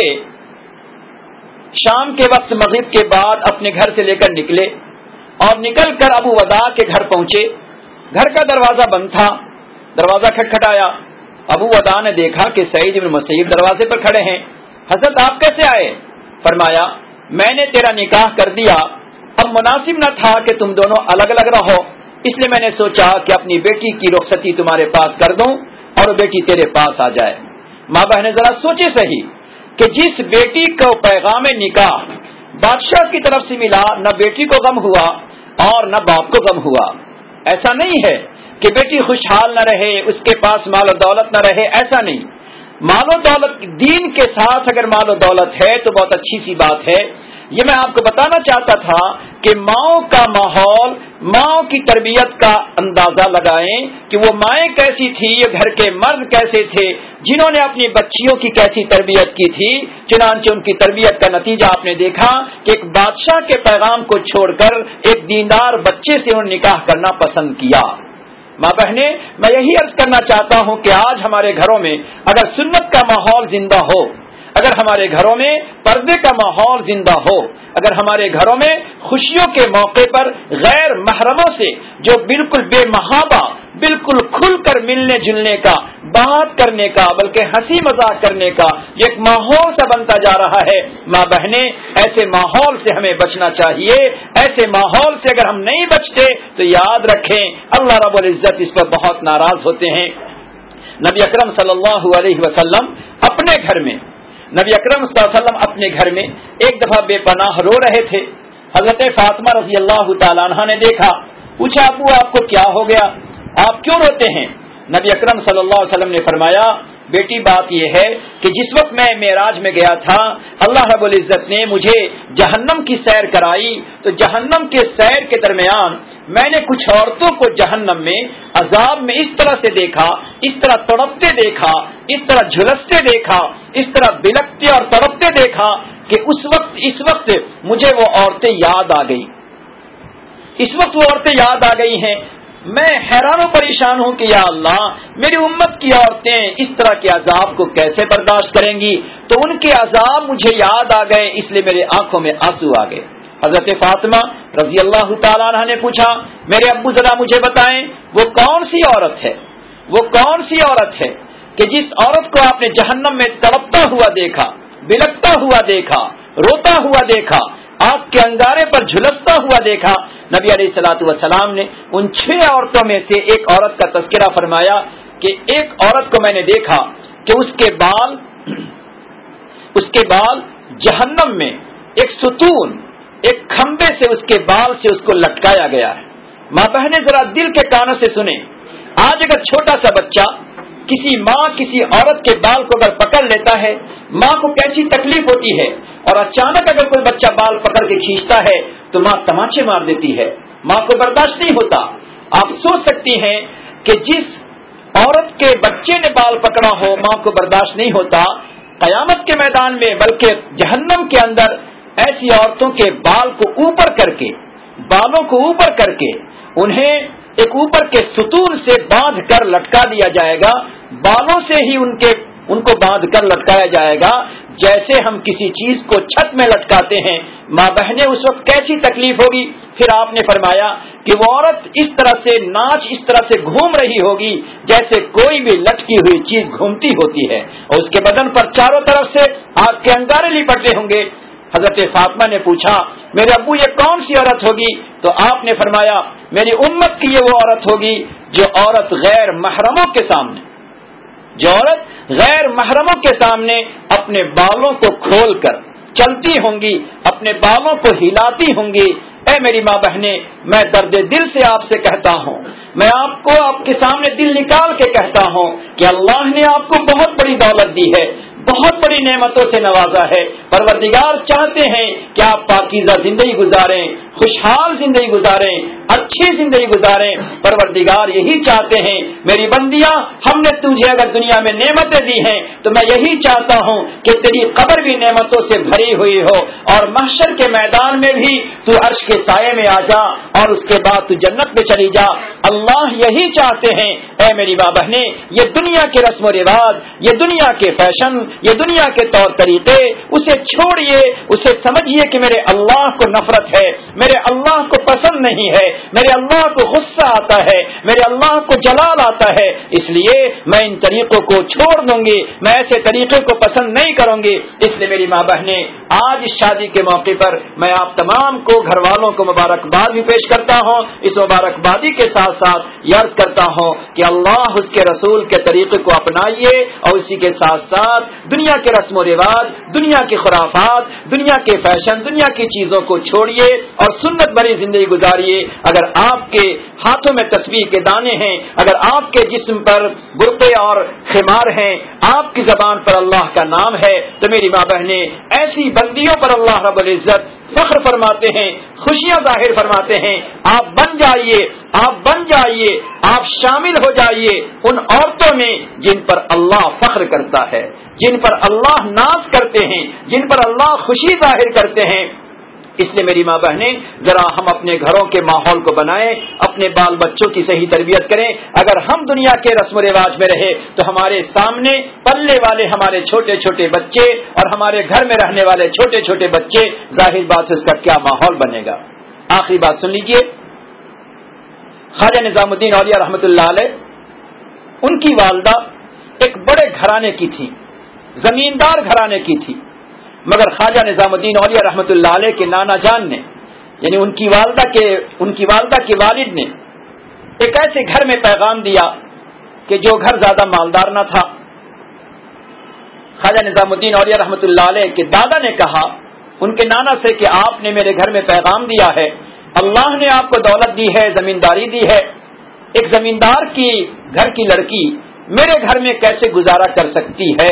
شام کے وقت مغرب کے بعد اپنے گھر سے لے کر نکلے اور نکل کر ابو ودا کے گھر پہنچے. گھر کا دروازہ بند تھا. دروازہ کھٹکھٹایا. ابو ودا نے دیکھا کہ سعید ابن مسیب دروازے پر کھڑے ہیں. حضرت آپ کیسے آئے؟ فرمایا میں نے تیرا نکاح کر دیا, اب مناسب نہ تھا کہ تم دونوں الگ الگ رہو, اس لیے میں نے سوچا کہ اپنی بیٹی کی رخصتی تمہارے پاس کر دوں اور وہ بیٹی تیرے پاس آ جائے. ماں بہنیں ذرا سوچے صحیح کہ جس بیٹی کو پیغام نکاح بادشاہ کی طرف سے ملا, نہ بیٹی کو غم ہوا اور نہ باپ کو غم ہوا. ایسا نہیں ہے کہ بیٹی خوشحال نہ رہے, اس کے پاس مال و دولت نہ رہے, ایسا نہیں. مال و دولت دین کے ساتھ اگر مال و دولت ہے تو بہت اچھی سی بات ہے. یہ میں آپ کو بتانا چاہتا تھا کہ ماؤں کا ماحول, ماؤں کی تربیت کا اندازہ لگائیں کہ وہ مائیں کیسی تھی, یہ گھر کے مرد کیسے تھے جنہوں نے اپنی بچیوں کی کیسی تربیت کی تھی. چنانچہ ان کی تربیت کا نتیجہ آپ نے دیکھا کہ ایک بادشاہ کے پیغام کو چھوڑ کر ایک دیندار بچے سے انہوں نے نکاح کرنا پسند کیا. ماں بہنیں میں یہی عرض کرنا چاہتا ہوں کہ آج ہمارے گھروں میں اگر سنت کا ماحول زندہ ہو, اگر ہمارے گھروں میں پردے کا ماحول زندہ ہو, اگر ہمارے گھروں میں خوشیوں کے موقع پر غیر محرموں سے جو بالکل بے محابہ, بالکل کھل کر ملنے جلنے کا, بات کرنے کا, بلکہ ہنسی مذاق کرنے کا ایک ماحول سا بنتا جا رہا ہے, ماں بہنیں ایسے ماحول سے ہمیں بچنا چاہیے. ایسے ماحول سے اگر ہم نہیں بچتے تو یاد رکھیں اللہ رب العزت اس پر بہت ناراض ہوتے ہیں. نبی اکرم صلی اللہ علیہ وسلم اپنے گھر میں نبی اکرم صلی اللہ علیہ وسلم اپنے گھر میں ایک دفعہ بے پناہ رو رہے تھے. حضرت فاطمہ رضی اللہ تعالیٰ عنہ نے دیکھا, پوچھا ابو آپ کو کیا ہو گیا, آپ کیوں روتے ہیں؟ نبی اکرم صلی اللہ علیہ وسلم نے فرمایا بیٹی بات یہ ہے کہ جس وقت میں معراج میں گیا تھا اللہ رب العزت نے مجھے جہنم کی سیر کرائی, تو جہنم کے سیر کے درمیان میں نے کچھ عورتوں کو جہنم میں عذاب میں اس طرح سے دیکھا, اس طرح تڑپتے دیکھا, اس طرح جھلستے دیکھا, اس طرح بلکتے اور تڑپتے دیکھا کہ اس وقت اس وقت مجھے وہ عورتیں یاد آ گئی. اس وقت وہ عورتیں یاد آ گئی ہیں. میں حیران و پریشان ہوں کہ یا اللہ میری امت کی عورتیں اس طرح کے عذاب کو کیسے برداشت کریں گی, تو ان کے عذاب مجھے یاد آ گئے, اس لیے میرے آنکھوں میں آنسو آ گئے. حضرت فاطمہ رضی اللہ تعالیٰ عنہ نے پوچھا میرے ابو ذرا مجھے بتائیں وہ کون سی عورت ہے, وہ کون سی عورت ہے کہ جس عورت کو آپ نے جہنم میں تڑپتا ہوا دیکھا, بلکتا ہوا دیکھا, روتا ہوا دیکھا, آگ کے انگارے پر جھلستا ہوا دیکھا. نبی علیہ الصلوۃ والسلام نے ان چھ عورتوں میں سے ایک عورت کا تذکرہ فرمایا کہ ایک عورت کو میں نے دیکھا کہ اس کے بال اس کے بال جہنم میں ایک ستون, ایک کھمبے سے اس کے بال سے اس کو لٹکایا گیا ہے. ماں بہنیں ذرا دل کے کانوں سے سنیں, آج اگر چھوٹا سا بچہ کسی ماں کسی عورت کے بال کو اگر پکڑ لیتا ہے, ماں کو کیسی تکلیف ہوتی ہے, اور اچانک اگر کوئی بچہ بال پکڑ کے کھینچتا ہے تو ماں تماچے مار دیتی ہے, ماں کو برداشت نہیں ہوتا. آپ سوچ سکتی ہیں کہ جس عورت کے بچے نے بال پکڑا ہو ماں کو برداشت نہیں ہوتا, قیامت کے میدان میں بلکہ جہنم کے اندر ایسی عورتوں کے بال کو اوپر کر کے, بالوں کو اوپر کر کے انہیں ایک اوپر کے ستون سے باندھ کر لٹکا دیا جائے گا, بالوں سے ہی ان کے ان کو باندھ کر لٹکایا جائے گا جیسے ہم کسی چیز کو چھت میں لٹکاتے ہیں. ماں بہنیں اس وقت کیسی تکلیف ہوگی. پھر آپ نے فرمایا کہ وہ عورت اس طرح سے ناچ اس طرح سے گھوم رہی ہوگی جیسے کوئی بھی لٹکی ہوئی چیز گھومتی ہوتی ہے, اور اس کے بدن پر چاروں طرف سے آگ کے انگارے لپٹے ہوں گے. حضرت فاطمہ نے پوچھا میرے ابو یہ کون سی عورت ہوگی؟ تو آپ نے فرمایا میری امت کی یہ وہ عورت ہوگی جو عورت غیر محرموں کے سامنے جو عورت غیر محرموں کے سامنے اپنے بالوں کو کھول کر چلتی ہوں گی، اپنے بالوں کو ہلاتی ہوں گی۔ اے میری ماں بہنیں، میں درد دل سے آپ سے کہتا ہوں، میں آپ کو آپ کے سامنے دل نکال کے کہتا ہوں کہ اللہ نے آپ کو بہت بڑی دولت دی ہے، بہت بڑی نعمتوں سے نوازا ہے۔ پروردگار چاہتے ہیں کہ آپ پاکیزہ زندگی گزاریں، خوشحال زندگی گزاریں، اچھی زندگی گزاریں۔ پروردگار یہی چاہتے ہیں میری بندیاں، ہم نے تجھے اگر دنیا میں نعمتیں دی ہیں تو میں یہی چاہتا ہوں کہ تیری قبر بھی نعمتوں سے بھری ہوئی ہو، اور محشر کے میدان میں بھی تو عرش کے سائے میں آ جا، اور اس کے بعد تو جنت میں چلی جا۔ اللہ یہی چاہتے ہیں۔ اے میری ماں بہنیں، یہ دنیا کے رسم و رواج، یہ دنیا کے فیشن، یہ دنیا کے طور طریقے، اسے چھوڑیے، اسے سمجھیے کہ میرے اللہ کو نفرت ہے، میرے اللہ کو پسند نہیں ہے، میرے اللہ کو غصہ آتا ہے، میرے اللہ کو جلال آتا ہے، اس لیے میں ان طریقوں کو چھوڑ دوں گی، میں ایسے طریقے کو پسند نہیں کروں گی۔ اس لیے میری ماں بہنیں، آج اس شادی کے موقع پر میں آپ تمام کو، گھر والوں کو مبارکباد بھی پیش کرتا ہوں۔ اس مبارکبادی کے ساتھ ساتھ یہ عرض کرتا ہوں کہ اللہ اس کے رسول کے طریقے کو اپنائیے، اور اسی کے ساتھ ساتھ دنیا کے رسم و رواج، دنیا کے خرافات، دنیا کے فیشن، دنیا کی چیزوں کو چھوڑیے اور سنت بھری زندگی گزاریے۔ اگر آپ کے ہاتھوں میں تسبیح کے دانے ہیں، اگر آپ کے جسم پر برقعے اور خمار ہیں، آپ کی زبان پر اللہ کا نام ہے، تو میری ماں بہنیں، ایسی بندیوں پر اللہ رب العزت فخر فرماتے ہیں، خوشیاں ظاہر فرماتے ہیں۔ آپ بن جائیے، آپ بن جائیے، آپ شامل ہو جائیے ان عورتوں میں جن پر اللہ فخر کرتا ہے، جن پر اللہ ناز کرتے ہیں، جن پر اللہ خوشی ظاہر کرتے ہیں۔ اس لیے میری ماں بہنیں، ذرا ہم اپنے گھروں کے ماحول کو بنائیں، اپنے بال بچوں کی صحیح تربیت کریں۔ اگر ہم دنیا کے رسم و رواج میں رہے تو ہمارے سامنے پلنے والے ہمارے چھوٹے چھوٹے بچے اور ہمارے گھر میں رہنے والے چھوٹے چھوٹے بچے، ظاہر بات اس کا کیا ماحول بنے گا۔ آخری بات سن لیجئے، خواجہ نظام الدین اولیاء رحمۃ اللہ علیہ، ان کی والدہ ایک بڑے گھرانے کی تھی، زمیندار گھرانے کی تھی، مگر خواجہ نظام الدین اولیاء رحمۃ اللہ علیہ کے نانا جان نے، یعنی ان کی والدہ کے ان کی والدہ کے والد نے ایک ایسے گھر میں پیغام دیا کہ جو گھر زیادہ مالدار نہ تھا۔ خواجہ نظام الدین اولیاء رحمۃ اللہ علیہ کے دادا نے کہا ان کے نانا سے کہ آپ نے میرے گھر میں پیغام دیا ہے، اللہ نے آپ کو دولت دی ہے، زمینداری دی ہے، ایک زمیندار کی گھر کی لڑکی میرے گھر میں کیسے گزارا کر سکتی ہے؟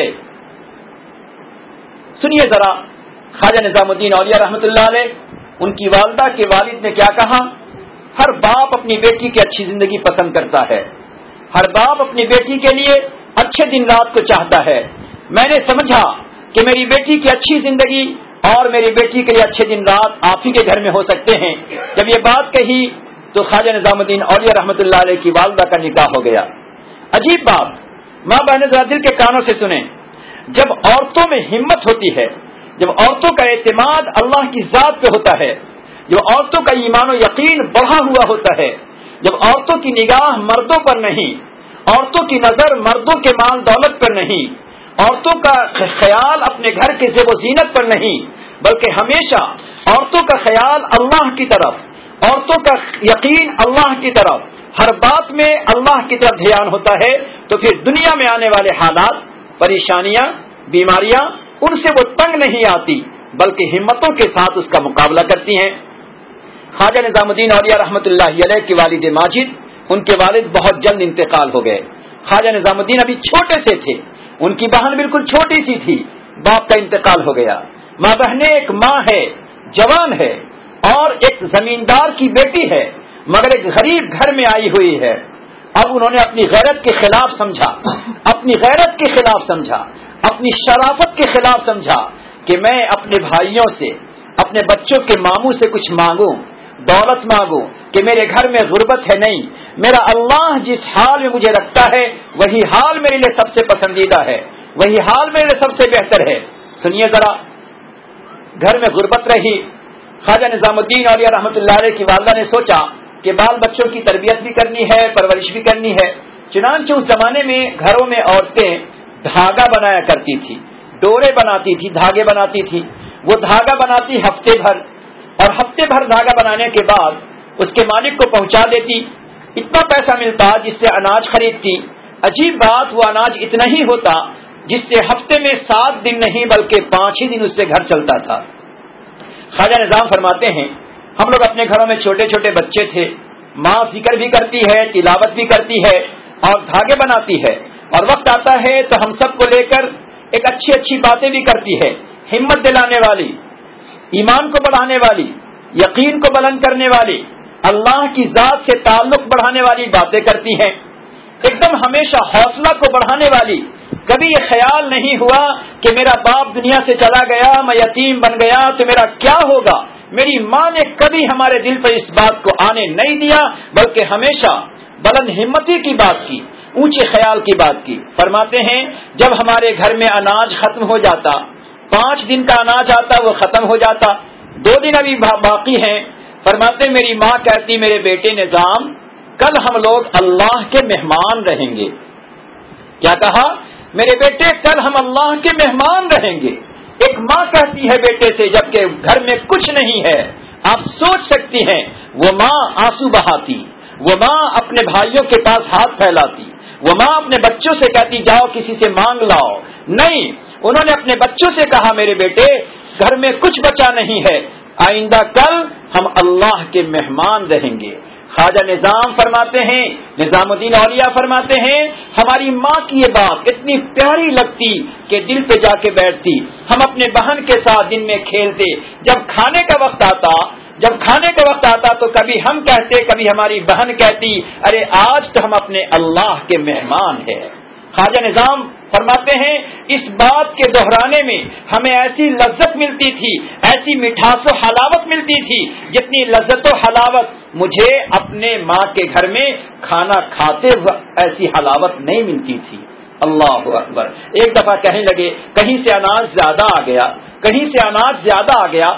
سنیے ذرا خواجہ نظام الدین اولیاء رحمۃ اللہ علیہ، ان کی والدہ کے والد نے کیا کہا۔ ہر باپ اپنی بیٹی کی اچھی زندگی پسند کرتا ہے، ہر باپ اپنی بیٹی کے لیے اچھے دن رات کو چاہتا ہے۔ میں نے سمجھا کہ میری بیٹی کی اچھی زندگی اور میری بیٹی کے لیے اچھے دن رات آپ ہی کے گھر میں ہو سکتے ہیں۔ جب یہ بات کہی تو خواجہ نظام الدین اولیاء رحمۃ اللہ علیہ کی والدہ کا نکاح ہو گیا۔ عجیب بات، ماں بہن ذرا دل کے کانوں سے سنیں، جب عورتوں میں ہمت ہوتی ہے، جب عورتوں کا اعتماد اللہ کی ذات پہ ہوتا ہے، جب عورتوں کا ایمان و یقین بڑھا ہوا ہوتا ہے، جب عورتوں کی نگاہ مردوں پر نہیں، عورتوں کی نظر مردوں کے مال دولت پر نہیں، عورتوں کا خیال اپنے گھر کے زیب و زینت پر نہیں، بلکہ ہمیشہ عورتوں کا خیال اللہ کی طرف، عورتوں کا یقین اللہ کی طرف، ہر بات میں اللہ کی طرف دھیان ہوتا ہے، تو پھر دنیا میں آنے والے حالات، پریشانیاں، بیماریاں ان سے وہ تنگ نہیں آتی بلکہ ہمتوں کے ساتھ اس کا مقابلہ کرتی ہیں۔ خواجہ نظام الدین اولیاء رحمۃ اللہ علیہ کے والد ماجد، ان کے والد بہت جلد انتقال ہو گئے۔ خواجہ نظام الدین ابھی چھوٹے سے تھے، ان کی بہن بالکل چھوٹی سی تھی، باپ کا انتقال ہو گیا۔ ماں بہنیں، ایک ماں ہے، جوان ہے اور ایک زمیندار کی بیٹی ہے، مگر ایک غریب گھر میں آئی ہوئی ہے۔ اب انہوں نے اپنی غیرت کے خلاف سمجھا، اپنی غیرت کے خلاف سمجھا، اپنی شرافت کے خلاف سمجھا کہ میں اپنے بھائیوں سے، اپنے بچوں کے ماموں سے کچھ مانگوں، دولت مانگوں کہ میرے گھر میں غربت ہے نہیں، میرا اللہ جس حال میں مجھے رکھتا ہے وہی حال میرے لیے سب سے پسندیدہ ہے، وہی حال میرے لیے سب سے بہتر ہے۔ سنیے ذرا، گھر میں غربت رہی، خواجہ نظام الدین اولیاء رحمۃ اللہ علیہ کی والدہ نے سوچا کہ بال بچوں کی تربیت بھی کرنی ہے، پرورش بھی کرنی ہے۔ چنانچہ اس زمانے میں گھروں میں عورتیں دھاگا بنایا کرتی تھی، ڈورے بناتی تھی، دھاگے بناتی تھی۔ وہ دھاگا بناتی ہفتے بھر، اور ہفتے بھر دھاگا بنانے کے بعد اس کے مالک کو پہنچا دیتی، اتنا پیسہ ملتا جس سے اناج خریدتی۔ عجیب بات، وہ اناج اتنا ہی ہوتا جس سے ہفتے میں سات دن نہیں بلکہ پانچ ہی دن اس سے گھر چلتا تھا۔ خواجہ نظام فرماتے ہیں ہم لوگ اپنے گھروں میں چھوٹے چھوٹے بچے تھے، ماں ذکر بھی کرتی ہے، تلاوت بھی کرتی ہے اور دھاگے بناتی ہے، اور وقت آتا ہے تو ہم سب کو لے کر ایک اچھی اچھی باتیں بھی کرتی ہے، ہمت دلانے والی، ایمان کو بڑھانے والی، یقین کو بلند کرنے والی، اللہ کی ذات سے تعلق بڑھانے والی باتیں کرتی ہیں، ایک دم ہمیشہ حوصلہ کو بڑھانے والی۔ کبھی یہ خیال نہیں ہوا کہ میرا باپ دنیا سے چلا گیا، میں یتیم بن گیا تو میرا کیا ہوگا۔ میری ماں نے کبھی ہمارے دل پر اس بات کو آنے نہیں دیا، بلکہ ہمیشہ بلند ہمتی کی بات کی، اونچے خیال کی بات کی۔ فرماتے ہیں جب ہمارے گھر میں اناج ختم ہو جاتا، پانچ دن کا اناج آتا وہ ختم ہو جاتا، دو دن ابھی باقی ہیں، فرماتے میری ماں کہتی میرے بیٹے نظام کل ہم لوگ اللہ کے مہمان رہیں گے۔ کیا کہا؟ میرے بیٹے کل ہم اللہ کے مہمان رہیں گے۔ ایک ماں کہتی ہے بیٹے سے جبکہ گھر میں کچھ نہیں ہے۔ آپ سوچ سکتی ہیں وہ ماں آنسو بہاتی، وہ ماں اپنے بھائیوں کے پاس ہاتھ پھیلاتی، وہ ماں اپنے بچوں سے کہتی جاؤ کسی سے مانگ لاؤ۔ نہیں، انہوں نے اپنے بچوں سے کہا میرے بیٹے گھر میں کچھ بچا نہیں ہے، آئندہ کل ہم اللہ کے مہمان رہیں گے۔ خواجہ نظام فرماتے ہیں، نظام الدین اولیاء فرماتے ہیں ہماری ماں کی یہ بات اتنی پیاری لگتی کہ دل پہ جا کے بیٹھتی۔ ہم اپنے بہن کے ساتھ دن میں کھیلتے، جب کھانے کا وقت آتا جب کھانے کا وقت آتا تو کبھی ہم کہتے کبھی ہماری بہن کہتی ارے آج تو ہم اپنے اللہ کے مہمان ہیں۔ خواجہ نظام فرماتے ہیں اس بات کے دہرانے میں ہمیں ایسی لذت ملتی تھی، ایسی مٹھاس و حلاوت ملتی تھی جتنی لذت و حلاوت مجھے اپنے ماں کے گھر میں کھانا کھاتے وقت ایسی حلاوت نہیں ملتی تھی۔ اللہ اکبر۔ ایک دفعہ کہنے لگے کہیں سے اناج زیادہ آ گیا، کہیں سے اناج زیادہ آ گیا،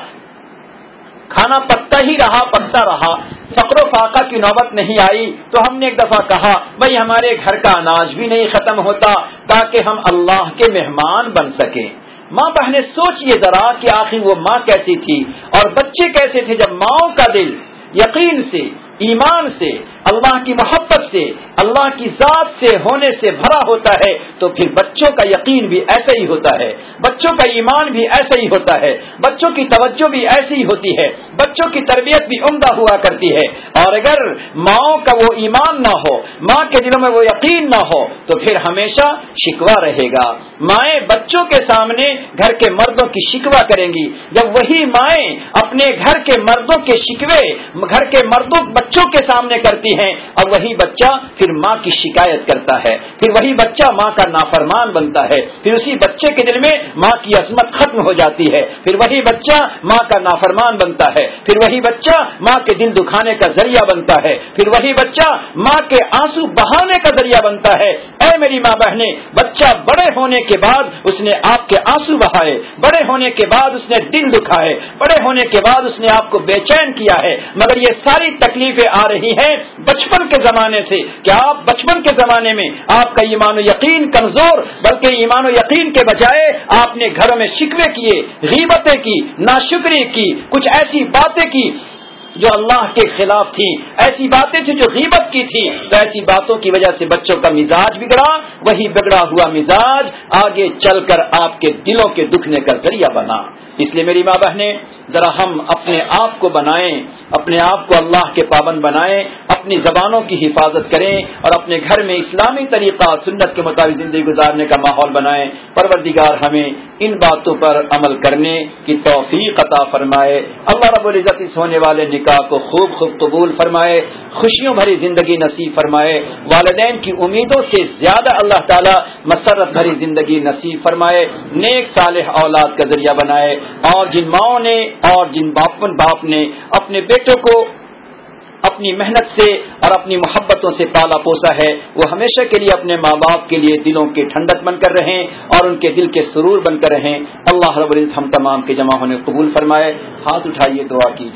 کھانا پکتا ہی رہا پکتا رہا، فقر و فاقہ کی نوبت نہیں آئی، تو ہم نے ایک دفعہ کہا بھائی ہمارے گھر کا اناج بھی نہیں ختم ہوتا تاکہ ہم اللہ کے مہمان بن سکیں۔ ماں بہنیں سوچئے ذرا کہ آخر وہ ماں کیسی تھی اور بچے کیسے تھے۔ جب ماؤں کا دل یقین سے، ایمان سے، اللہ کی محبت سے، اللہ کی ذات سے ہونے سے بھرا ہوتا ہے تو پھر بچوں کا یقین بھی ایسا ہی ہوتا ہے، بچوں کا ایمان بھی ایسا ہی ہوتا ہے، بچوں کی توجہ بھی ایسی ہی ہوتی ہے، بچوں کی تربیت بھی عمدہ ہوا کرتی ہے۔ اور اگر ماؤں کا وہ ایمان نہ ہو، ماں کے دلوں میں وہ یقین نہ ہو تو پھر ہمیشہ شکوہ رہے گا۔ مائیں بچوں کے سامنے گھر کے مردوں کی شکوہ کریں گی، جب وہی مائیں اپنے گھر کے مردوں کے شکوے گھر کے مردوں بچوں کے سامنے کرتی ہیں اور وہی بچہ پھر ماں کی شکایت کرتا ہے، پھر وہی بچہ ماں کا نافرمان بنتا ہے، پھر اسی بچے کے دل میں ماں کی عظمت ختم ہو جاتی ہے، پھر وہی بچہ ماں کا نافرمان بنتا ہے، پھر وہی بچہ ماں کے دل دکھانے کا ذریعہ بنتا ہے، پھر وہی بچہ ماں کے آنسو بہانے کا ذریعہ بنتا ہے۔ اے میری ماں بہنیں، بچہ بڑے ہونے کے بعد اس نے آپ کے آنسو بہائے، بڑے ہونے کے بعد اس نے دل دکھائے، بڑے ہونے کے بعد اس نے آپ کو بے چین کیا ہے، مگر یہ ساری تکلیفیں آ رہی ہیں بچپن کے زمانے سے کہ آپ بچپن کے زمانے میں آپ کا ایمان و یقین کمزور، بلکہ ایمان و یقین کے بجائے آپ نے گھروں میں شکوے کیے، غیبتیں کی، ناشکری کی، کچھ ایسی باتیں کی جو اللہ کے خلاف تھی، ایسی باتیں تھی جو غیبت کی تھی، تو ایسی باتوں کی وجہ سے بچوں کا مزاج بگڑا، وہی بگڑا ہوا مزاج آگے چل کر آپ کے دلوں کے دکھنے کا ذریعہ بنا۔ اس لیے میری ماں بہنیں ذرا ہم اپنے آپ کو بنائیں، اپنے آپ کو اللہ کے پابند بنائیں، اپنی زبانوں کی حفاظت کریں اور اپنے گھر میں اسلامی طریقہ سنت کے مطابق زندگی گزارنے کا ماحول بنائیں۔ پروردگار ہمیں ان باتوں پر عمل کرنے کی توفیق عطا فرمائے۔ اللہ رب العزت اس ہونے والے نکاح کو خوب خوب قبول فرمائے، خوشیوں بھری زندگی نصیب فرمائے، والدین کی امیدوں سے زیادہ اللہ تعالی مسرت بھری زندگی نصیب فرمائے، نیک صالح اولاد کا ذریعہ بنائے، اور جن ماؤں نے اور جن باپن باپ نے اپنے بیٹوں کو اپنی محنت سے اور اپنی محبتوں سے پالا پوسا ہے وہ ہمیشہ کے لیے اپنے ماں باپ کے لیے دلوں کے ٹھنڈک بن کر رہیں اور ان کے دل کے سرور بن کر رہیں۔ اللہ رب العزت ہم تمام کے جمع ہونے قبول فرمائے۔ ہاتھ اٹھائیے، دعا کیجیے۔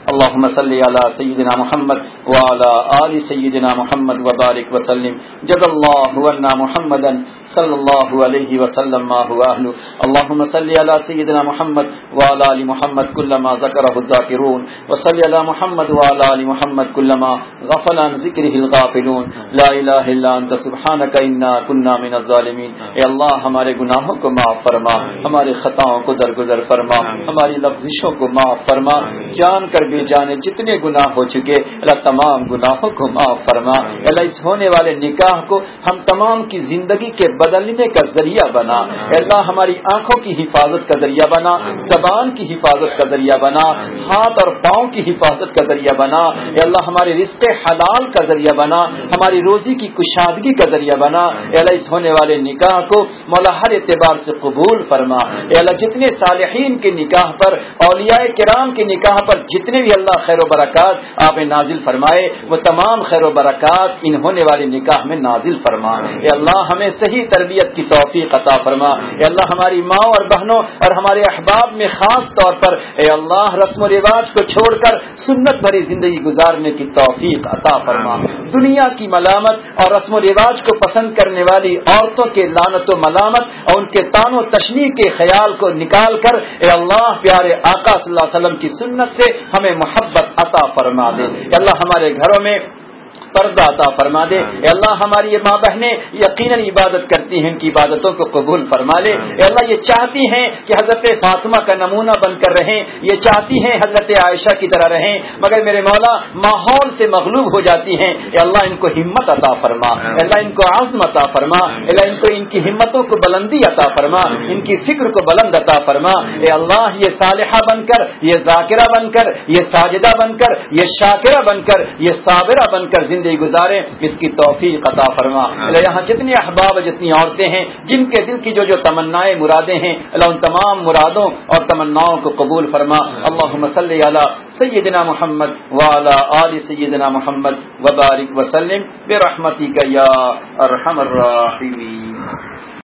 اللهم صل على سيدنا محمد وعلى آل سيدنا محمد وبارك وسلم جزا الله عنا محمدا صلى الله عليه وسلم ما هو أهله اللهم صل على سيدنا محمد وعلى آل محمد كلما ذكره الذاكرون وصل على محمد وعلى آل محمد كلما غفل عن ذكره الغافلون لا الہ الا انت سبحانك انا كنا من الظالمین. اے اللہ ہمارے گناہوں کو معاف فرما, ہماری خطاؤں کو درگزر فرما, ہماری لفظشوں کو معاف فرما, جان کر بھی جانے جتنے گناہ ہو چکے اللہ تمام گناہوں کو معاف فرما. اللہ اس ہونے والے نکاح کو ہم تمام کی زندگی کے بدلنے کا ذریعہ بنا. اللہ ہماری آنکھوں کی حفاظت کا ذریعہ بنا, زبان کی حفاظت کا ذریعہ بنا, ہاتھ اور پاؤں کی حفاظت کا ذریعہ بنا. اے اللہ ہمارے رزق حلال کا ذریعہ بنا, ہماری روزی کی کشادگی کا ذریعہ بنا. اے اللہ اس ہونے والے نکاح کو مولا ہر اعتبار سے قبول فرما. اے اللہ جتنے صالحین کے نکاح پر, اولیاء کرام کے نکاح پر جتنے بھی اللہ خیر و برکات آپ نے نازل فرمائے وہ تمام خیر و برکات ان ہونے والے نکاح میں نازل فرما. اے اللہ ہمیں صحیح تربیت کی توفیق عطا فرما. اے اللہ ہماری ماں اور بہنوں اور ہمارے احباب میں خاص طور پر اے اللہ رسم و رواج کو چھوڑ کر سنت بھری زندگی گزارنے کی توفیق عطا فرما. دنیا کی ملامت اور رسم و رواج کو پسند کرنے والی عورتوں کے لعنت و ملامت اور ان کے طعن و تشنیع کے خیال کو نکال کر اے اللہ پیارے آقا صلی اللہ علیہ وسلم کی سنت سے ہمیں محبت عطا فرما دے. اے اللہ ہمارے گھروں میں پردہ عطا فرما دے. اے اللہ ہماری یہ ماں بہنیں یقیناً عبادت کرتی ہیں, ان کی عبادتوں کو قبول فرما لے. اے اللہ یہ چاہتی ہیں کہ حضرت فاطمہ کا نمونہ بن کر رہیں, یہ چاہتی ہیں حضرت عائشہ کی طرح رہیں, مگر میرے مولا ماحول سے مغلوب ہو جاتی ہیں. اے اللہ ان کو ہمت عطا فرما, اے اللہ ان کو عزم عطا فرما, اے اللہ ان کو ان کی ہمتوں کو بلندی عطا فرما, ان کی فکر کو بلند عطا فرما. اے اللہ یہ صالحہ بن کر, یہ ذاکرہ بن کر, یہ ساجدہ بن کر, یہ شاکرہ بن کر, یہ صابرہ بن کر زندگی گزارے, اس کی توفیق عطا فرما. اللہ یہاں جتنی احباب جتنی عورتیں ہیں جن کے دل کی جو جو تمنائیں مرادیں ہیں اللہ ان تمام مرادوں اور تمناؤں کو قبول فرما. اللہم صلی علی سیدنا محمد وعلی آل سیدنا محمد وبارک وسلم برحمتک یا ارحم الراحمین.